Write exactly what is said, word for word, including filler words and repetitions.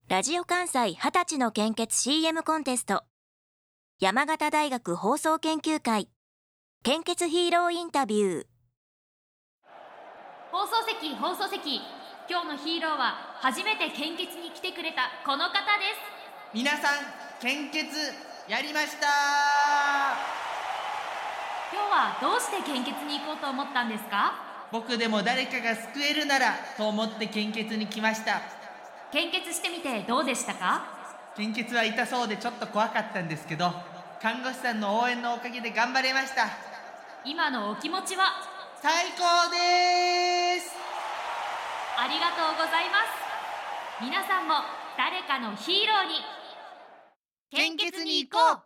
ラジオ関西はたちの献血 シーエム コンテスト、山形大学放送研究会献血ヒーローインタビュー。 放送席放送席、今日のヒーローは初めて献血に来てくれたこの方です。 皆さん献血やりました。 今日はどうして献血に行こうと思ったんですか？ 僕でも誰かが救えるならと思って献血に来ました。 献血してみてどうでしたか？ 献血は痛そうでちょっと怖かったんですけど、看護師さんの応援のおかげで頑張れました。 今のお気持ちは？ 最高でーす。 ありがとうございます。皆さんも誰かのヒーローに献血に行こう。